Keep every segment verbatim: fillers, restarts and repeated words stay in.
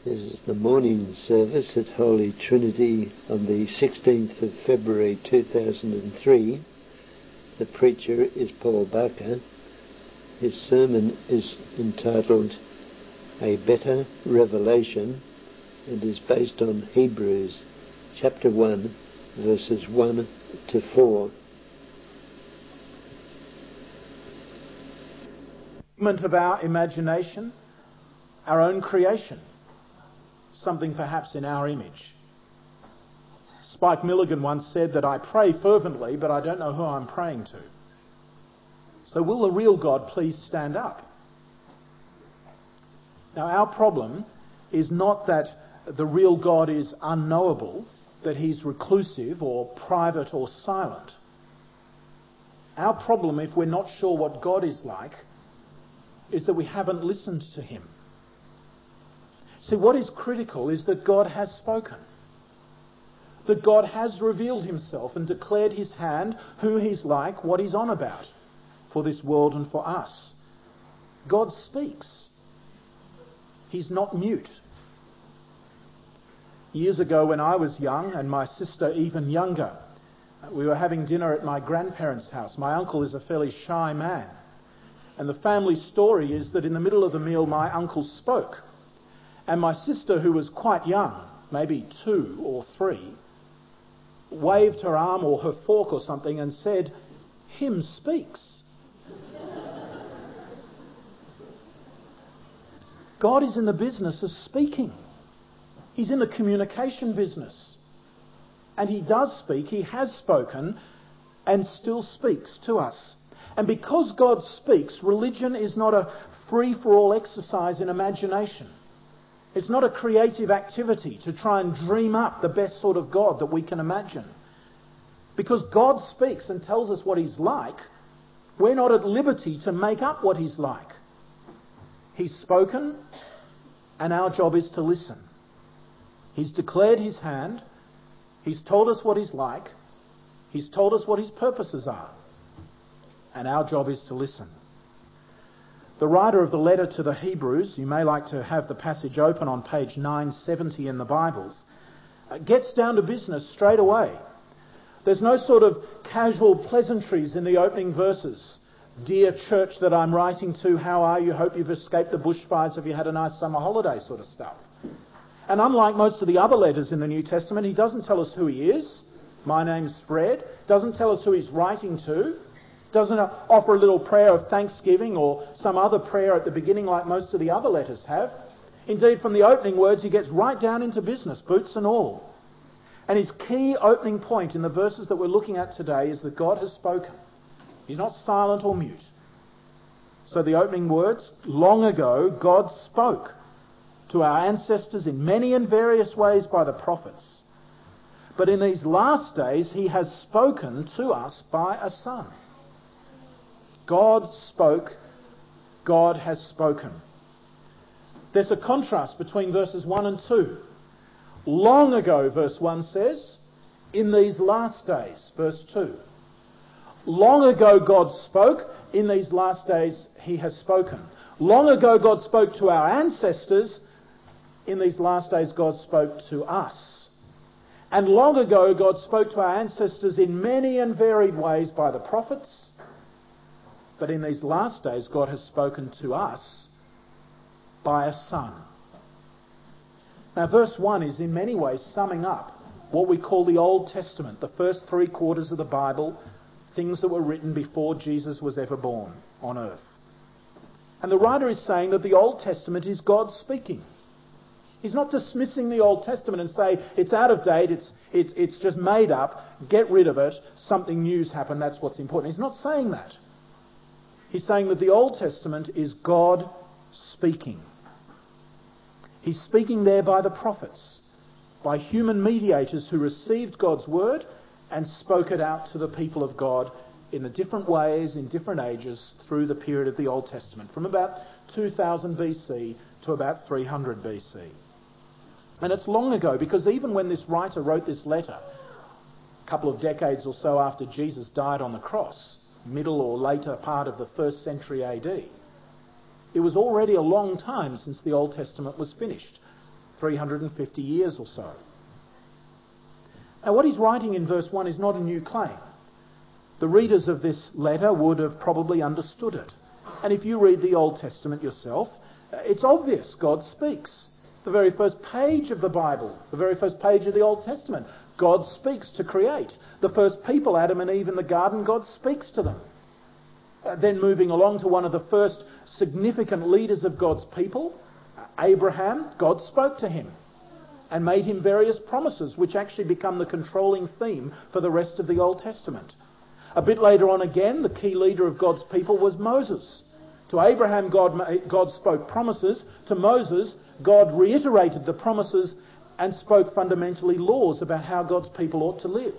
This is the morning service at Holy Trinity on the sixteenth of February two thousand three. The preacher is Paul Barker. His sermon is entitled A Better Revelation and is based on Hebrews chapter one, verses one to four. Of our imagination, our own creation, something perhaps in our image. Spike Milligan once said that I pray fervently, but I don't know who I'm praying to. So will the real God please stand up? Now our problem is not that the real God is unknowable, that he's reclusive or private or silent. Our problem, if we're not sure what God is like, is that we haven't listened to him. See, what is critical is that God has spoken. That God has revealed himself and declared his hand, who he's like, what he's on about for this world and for us. God speaks. He's not mute. Years ago when I was young and my sister even younger, we were having dinner at my grandparents' house. My uncle is a fairly shy man. And the family story is that in the middle of the meal my uncle spoke. And my sister, who was quite young, maybe two or three, waved her arm or her fork or something and said, "Him speaks." God is in the business of speaking. He's in the communication business. And he does speak, he has spoken, and still speaks to us. And because God speaks, religion is not a free-for-all exercise in imagination. It's not a creative activity to try and dream up the best sort of God that we can imagine. Because God speaks and tells us what he's like, we're not at liberty to make up what he's like. He's spoken, and our job is to listen. He's declared his hand, he's told us what he's like, he's told us what his purposes are, and our job is to listen. The writer of the letter to the Hebrews, you may like to have the passage open on page nine seventy in the Bibles, gets down to business straight away. There's no sort of casual pleasantries in the opening verses. Dear church that I'm writing to, how are you? Hope you've escaped the bushfires. Have you had a nice summer holiday sort of stuff. And unlike most of the other letters in the New Testament, he doesn't tell us who he is. My name's Fred. Doesn't tell us who he's writing to. Doesn't offer a little prayer of thanksgiving or some other prayer at the beginning like most of the other letters have. Indeed, from the opening words, he gets right down into business, boots and all. And his key opening point in the verses that we're looking at today is that God has spoken. He's not silent or mute. So the opening words, long ago, God spoke to our ancestors in many and various ways by the prophets. But in these last days, he has spoken to us by a Son. God spoke, God has spoken. There's a contrast between verses one and two. Long ago, verse one says, in these last days, verse two. Long ago God spoke, in these last days he has spoken. Long ago God spoke to our ancestors, in these last days God spoke to us. And long ago God spoke to our ancestors in many and varied ways by the prophets. But in these last days, God has spoken to us by a Son. Now, verse one is in many ways summing up what we call the Old Testament, the first three quarters of the Bible, things that were written before Jesus was ever born on earth. And the writer is saying that the Old Testament is God speaking. He's not dismissing the Old Testament and say, it's out of date, it's, it's, it's just made up, get rid of it, something new's happened, that's what's important. He's not saying that. He's saying that the Old Testament is God speaking. He's speaking there by the prophets, by human mediators who received God's word and spoke it out to the people of God in the different ways, in different ages, through the period of the Old Testament, from about two thousand B C to about three hundred B C. And it's long ago, because even when this writer wrote this letter, a couple of decades or so after Jesus died on the cross, middle or later part of the first century A D, it was already a long time since the Old Testament was finished. three hundred fifty years or so. Now, what he's writing in verse one is not a new claim. The readers of this letter would have probably understood it. And if you read the Old Testament yourself, it's obvious God speaks. The very first page of the Bible, the very first page of the Old Testament, God speaks to create. The first people, Adam and Eve in the garden, God speaks to them. Uh, then moving along to one of the first significant leaders of God's people, Abraham, God spoke to him and made him various promises which actually become the controlling theme for the rest of the Old Testament. A bit later on again, the key leader of God's people was Moses. To Abraham, God, God spoke promises. To Moses, God reiterated the promises and spoke fundamentally laws about how God's people ought to live.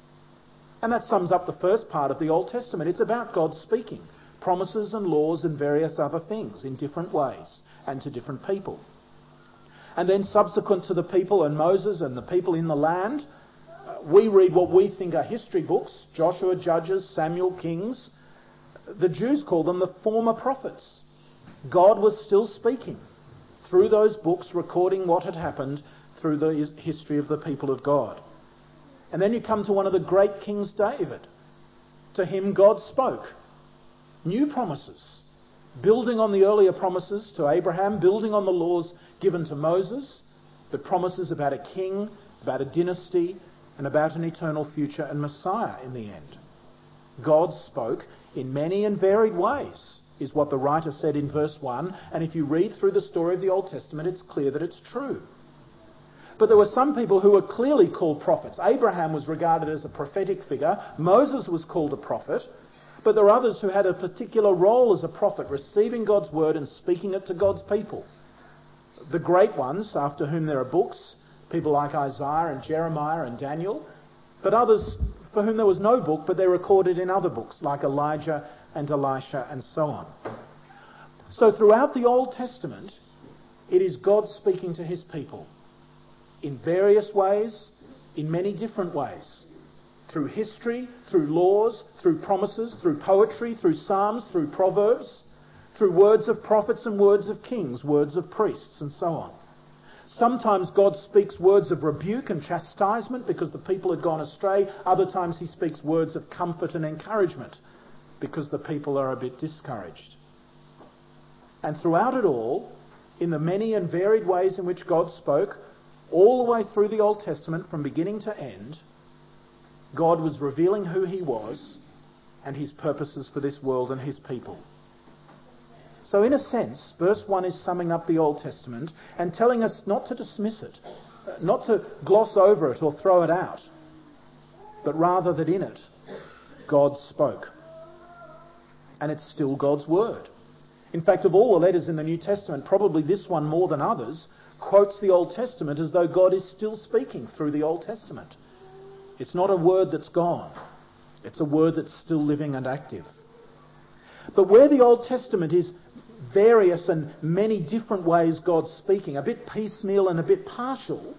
And that sums up the first part of the Old Testament. It's about God speaking promises and laws and various other things in different ways and to different people. And then subsequent to the people and Moses and the people in the land, uh, we read what we think are history books, Joshua, Judges, Samuel, Kings. The Jews call them the former prophets. God was still speaking through those books, recording what had happened through the history of the people of God. And then you come to one of the great kings, David. To him God spoke new promises, building on the earlier promises to Abraham, building on the laws given to Moses, but promises about a king, about a dynasty, and about an eternal future and Messiah in the end. God spoke in many and varied ways, is what the writer said in verse one, and if you read through the story of the Old Testament, it's clear that it's true. But there were some people who were clearly called prophets. Abraham was regarded as a prophetic figure. Moses was called a prophet. But there are others who had a particular role as a prophet, receiving God's word and speaking it to God's people. The great ones, after whom there are books, people like Isaiah and Jeremiah and Daniel, but others for whom there was no book, but they're recorded in other books, like Elijah and Elisha and so on. So throughout the Old Testament, it is God speaking to his people in various ways, in many different ways. Through history, through laws, through promises, through poetry, through psalms, through proverbs, through words of prophets and words of kings, words of priests, and so on. Sometimes God speaks words of rebuke and chastisement because the people had gone astray. Other times he speaks words of comfort and encouragement because the people are a bit discouraged. And throughout it all, in the many and varied ways in which God spoke, all the way through the Old Testament, from beginning to end, God was revealing who he was and his purposes for this world and his people. So in a sense, verse one is summing up the Old Testament and telling us not to dismiss it, not to gloss over it or throw it out, but rather that in it, God spoke. And it's still God's word. In fact, of all the letters in the New Testament, probably this one more than others quotes the Old Testament as though God is still speaking through the Old Testament. It's not a word that's gone. It's a word that's still living and active. But where the Old Testament is various and many different ways God's speaking, a bit piecemeal and a bit partial,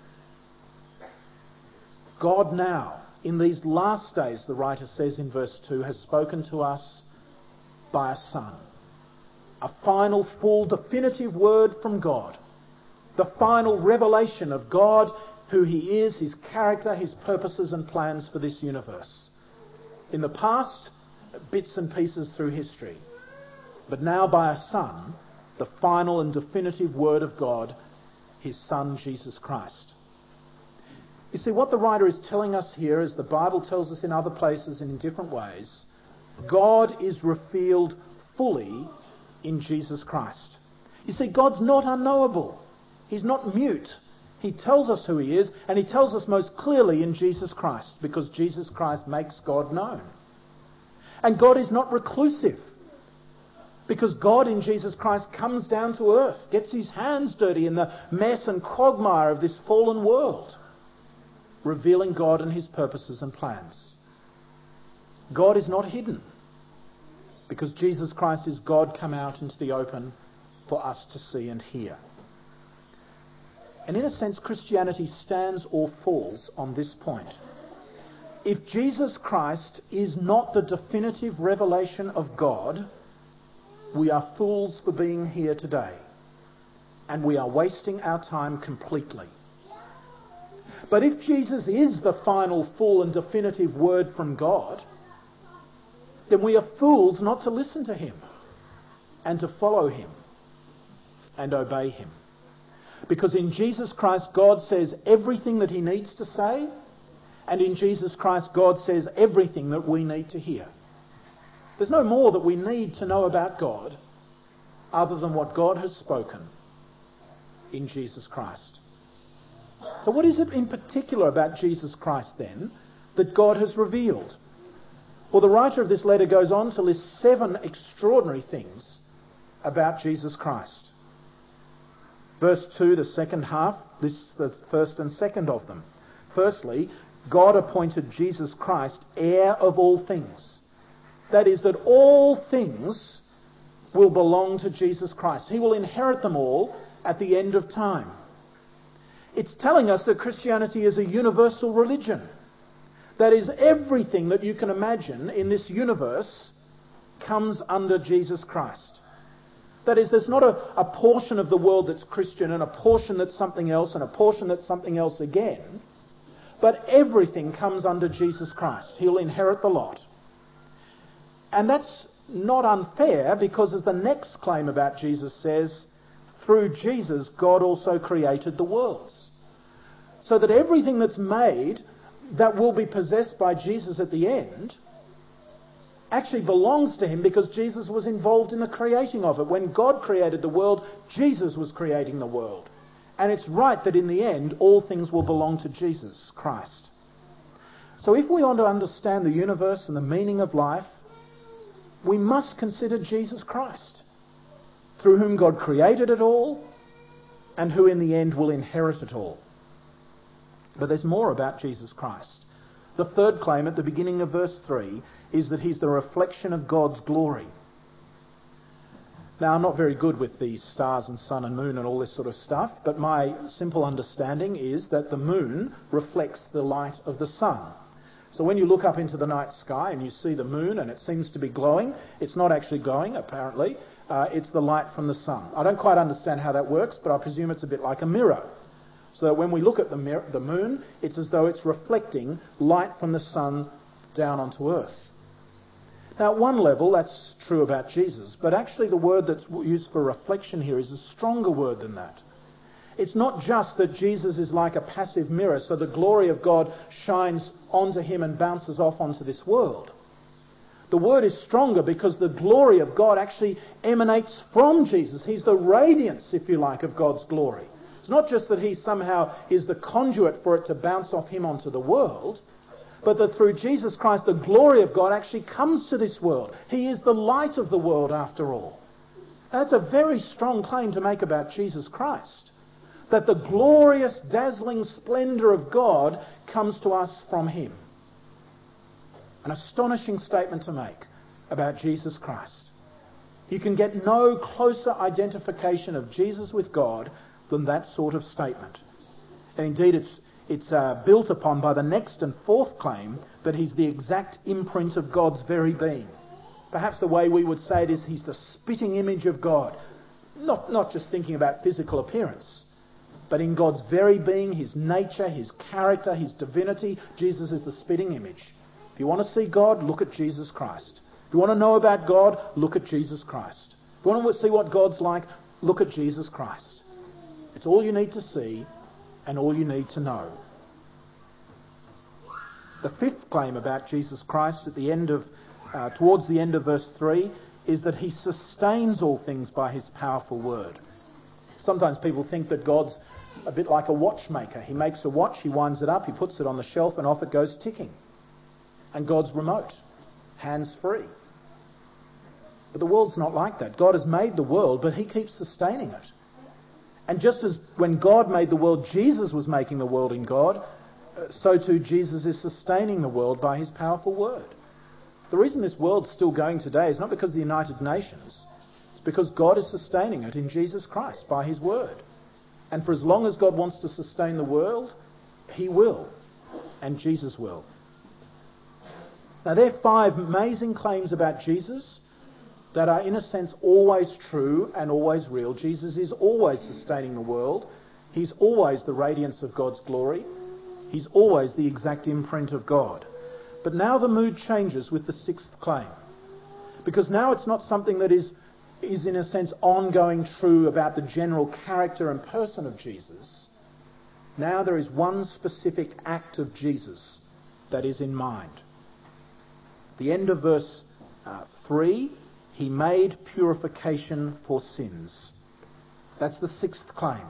God now, in these last days, the writer says in verse two, has spoken to us by a Son. A final, full, definitive word from God. The final revelation of God, who he is, his character, his purposes and plans for this universe. In the past, bits and pieces through history. But now by a Son, the final and definitive word of God, his Son, Jesus Christ. You see, what the writer is telling us here, as the Bible tells us in other places and in different ways, God is revealed fully in Jesus Christ. You see, God's not unknowable. He's not mute. He tells us who he is, and he tells us most clearly in Jesus Christ, because Jesus Christ makes God known. And God is not reclusive, because God in Jesus Christ comes down to earth, gets his hands dirty in the mess and quagmire of this fallen world, revealing God and his purposes and plans. God is not hidden, because Jesus Christ is God come out into the open for us to see and hear. And in a sense, Christianity stands or falls on this point. If Jesus Christ is not the definitive revelation of God, we are fools for being here today. and we are wasting our time completely. But if Jesus is the final, full and definitive word from God, then we are fools not to listen to him and to follow him and obey him. Because in Jesus Christ, God says everything that he needs to say, and in Jesus Christ, God says everything that we need to hear. There's no more that we need to know about God other than what God has spoken in Jesus Christ. So what is it in particular about Jesus Christ then that God has revealed? Well, the writer of this letter goes on to list seven extraordinary things about Jesus Christ. Verse two, the second half, lists the first and second of them. Firstly, God appointed Jesus Christ heir of all things. That is, that all things will belong to Jesus Christ. He will inherit them all at the end of time. It's telling us that Christianity is a universal religion. That is, everything that you can imagine in this universe comes under Jesus Christ. That is, there's not a, a portion of the world that's Christian and a portion that's something else and a portion that's something else again. But everything comes under Jesus Christ. He'll inherit the lot. And that's not unfair, because as the next claim about Jesus says, through Jesus, God also created the worlds. So that everything that's made that will be possessed by Jesus at the end actually belongs to him, because Jesus was involved in the creating of it. When God created the world, Jesus was creating the world. And it's right that in the end, all things will belong to Jesus Christ. So if we want to understand the universe and the meaning of life, we must consider Jesus Christ, through whom God created it all and who in the end will inherit it all. But there's more about Jesus Christ. The third claim at the beginning of verse three is that he's the reflection of God's glory. Now, I'm not very good with the stars and sun and moon and all this sort of stuff, but my simple understanding is that the moon reflects the light of the sun. So when you look up into the night sky and you see the moon and it seems to be glowing, it's not actually glowing, apparently. Uh, it's the light from the sun. I don't quite understand how that works, but I presume it's a bit like a mirror. So that when we look at the, mirror, the moon, it's as though it's reflecting light from the sun down onto earth. Now, at one level, that's true about Jesus, but actually the word that's used for reflection here is a stronger word than that. It's not just that Jesus is like a passive mirror, so the glory of God shines onto him and bounces off onto this world. The word is stronger because the glory of God actually emanates from Jesus. He's the radiance, if you like, of God's glory. It's not just that he somehow is the conduit for it to bounce off him onto the world, but that through Jesus Christ, the glory of God actually comes to this world. He is the light of the world, after all. That's a very strong claim to make about Jesus Christ. That the glorious, dazzling splendour of God comes to us from him. An astonishing statement to make about Jesus Christ. You can get no closer identification of Jesus with God than that sort of statement. And indeed, it's It's uh, built upon by the next and fourth claim that he's the exact imprint of God's very being. Perhaps the way we would say it is he's the spitting image of God. Not, not just thinking about physical appearance, but in God's very being, his nature, his character, his divinity, Jesus is the spitting image. If you want to see God, look at Jesus Christ. If you want to know about God, look at Jesus Christ. If you want to see what God's like, look at Jesus Christ. It's all you need to see and all you need to know. The fifth claim about Jesus Christ at the end of, uh, towards the end of verse three is that he sustains all things by his powerful word. Sometimes people think that God's a bit like a watchmaker. He makes a watch, he winds it up, he puts it on the shelf and off it goes ticking. And God's remote, hands-free. But the world's not like that. God has made the world, but he keeps sustaining it. And just as when God made the world, Jesus was making the world in God, so too Jesus is sustaining the world by his powerful word. The reason this world's still going today is not because of the United Nations. It's because God is sustaining it in Jesus Christ by his word. And for as long as God wants to sustain the world, he will. And Jesus will. Now, there are five amazing claims about Jesus that are in a sense always true and always real. Jesus is always sustaining the world. He's always the radiance of God's glory. He's always the exact imprint of God. But now the mood changes with the sixth claim. Because now it's not something that is, is in a sense ongoing true about the general character and person of Jesus. Now there is one specific act of Jesus that is in mind. The end of verse uh, three, he made purification for sins. That's the sixth claim.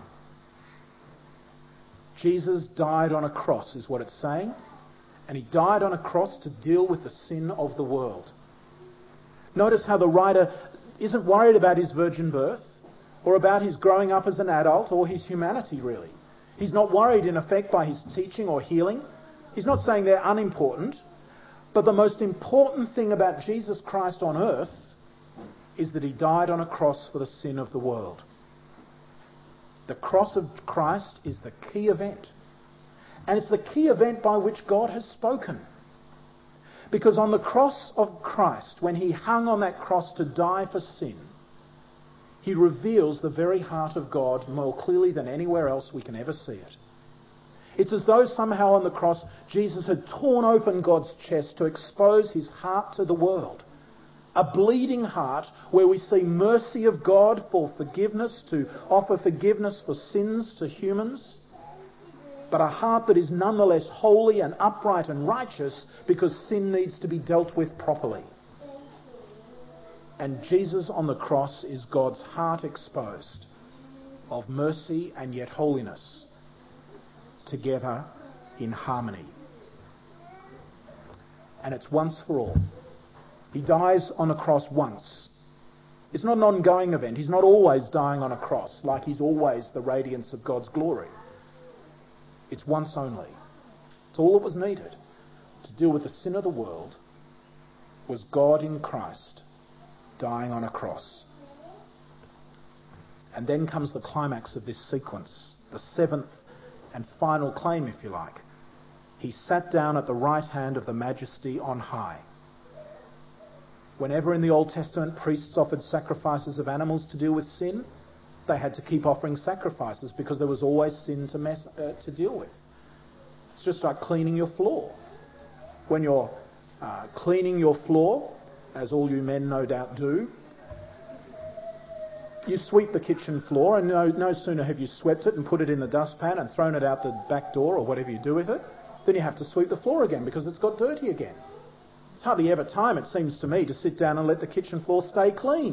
Jesus died on a cross, is what it's saying. And he died on a cross to deal with the sin of the world. Notice how the writer isn't worried about his virgin birth or about his growing up as an adult or his humanity, really. He's not worried, in effect, by his teaching or healing. He's not saying they're unimportant. But the most important thing about Jesus Christ on earth is that he died on a cross for the sin of the world. The cross of Christ is the key event. And it's the key event by which God has spoken. Because on the cross of Christ, when he hung on that cross to die for sin, he reveals the very heart of God more clearly than anywhere else we can ever see it. It's as though somehow on the cross Jesus had torn open God's chest to expose his heart to the world. A bleeding heart where we see mercy of God for forgiveness, to offer forgiveness for sins to humans. But a heart that is nonetheless holy and upright and righteous because sin needs to be dealt with properly. And Jesus on the cross is God's heart exposed of mercy and yet holiness together in harmony. And it's once for all. He dies on a cross once. It's not an ongoing event. He's not always dying on a cross like he's always the radiance of God's glory. It's once only. It's all that was needed to deal with the sin of the world was God in Christ dying on a cross. And then comes the climax of this sequence, the seventh and final claim, if you like. He sat down at the right hand of the Majesty on high. Whenever in the Old Testament priests offered sacrifices of animals to deal with sin, they had to keep offering sacrifices because there was always sin to mess, uh, to deal with. It's just like cleaning your floor. When you're uh, cleaning your floor, as all you men no doubt do, you sweep the kitchen floor, and no, no sooner have you swept it and put it in the dustpan and thrown it out the back door or whatever you do with it, then you have to sweep the floor again because it's got dirty again. It's hardly ever time, it seems to me, to sit down and let the kitchen floor stay clean.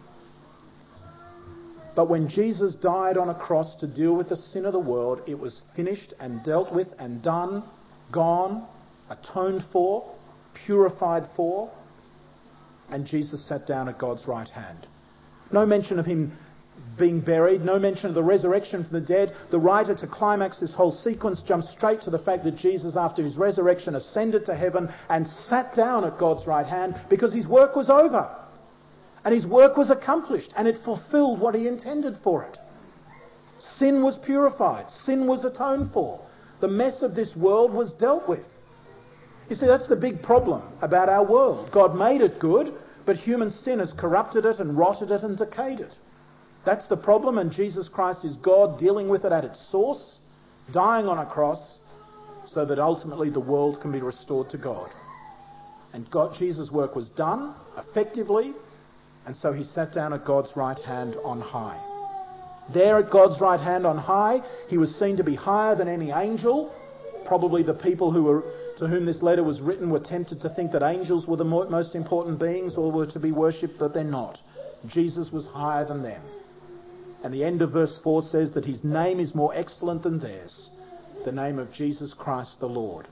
But when Jesus died on a cross to deal with the sin of the world, it was finished and dealt with and done, gone, atoned for, purified for, and Jesus sat down at God's right hand. No mention of him being buried, no mention of the resurrection from the dead. The writer, to climax this whole sequence, jumps straight to the fact that Jesus, after his resurrection, ascended to heaven and sat down at God's right hand because his work was over. And his work was accomplished, and it fulfilled what he intended for it. Sin was purified. Sin was atoned for. The mess of this world was dealt with. You see, that's the big problem about our world. God made it good, but human sin has corrupted it and rotted it and decayed it. That's the problem, and Jesus Christ is God dealing with it at its source, dying on a cross, so that ultimately the world can be restored to God. And God, Jesus' work was done effectively, and so he sat down at God's right hand on high. There at God's right hand on high, he was seen to be higher than any angel. Probably the people who were to whom this letter was written were tempted to think that angels were the most important beings or were to be worshipped, but they're not. Jesus was higher than them. And the end of verse four says that his name is more excellent than theirs, the name of Jesus Christ the Lord.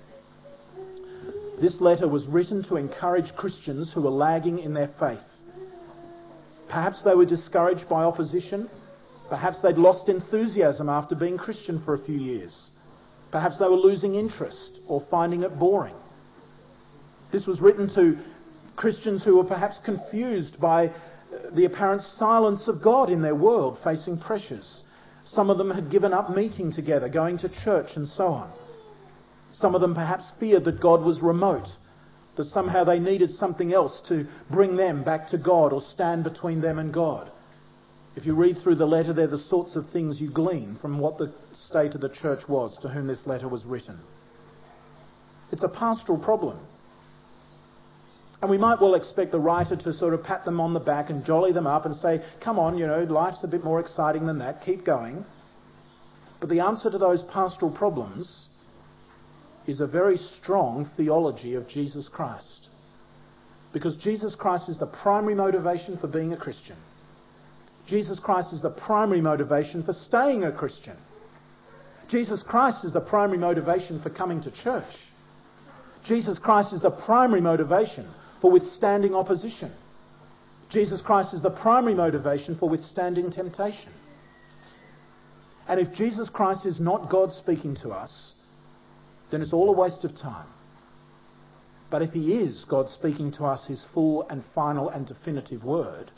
This letter was written to encourage Christians who were lagging in their faith. Perhaps they were discouraged by opposition. Perhaps they'd lost enthusiasm after being Christian for a few years. Perhaps they were losing interest or finding it boring. This was written to Christians who were perhaps confused by the apparent silence of God in their world, facing pressures. Some of them had given up meeting together, going to church and so on. Some of them perhaps feared that God was remote, that somehow they needed something else to bring them back to God or stand between them and God. If you read through the letter, they're the sorts of things you glean from what the state of the church was to whom this letter was written. It's a pastoral problem. And we might well expect the writer to sort of pat them on the back and jolly them up and say, come on, you know, life's a bit more exciting than that, keep going. But the answer to those pastoral problems is a very strong theology of Jesus Christ. Because Jesus Christ is the primary motivation for being a Christian. Jesus Christ is the primary motivation for staying a Christian. Jesus Christ is the primary motivation for coming to church. Jesus Christ is the primary motivation for withstanding opposition. Jesus Christ is the primary motivation for withstanding temptation. And if Jesus Christ is not God speaking to us, then it's all a waste of time. But if he is God speaking to us his full and final and definitive word,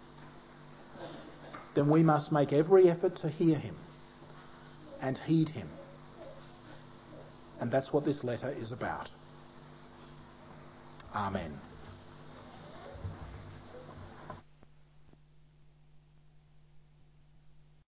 then we must make every effort to hear him and heed him. And that's what this letter is about. Amen.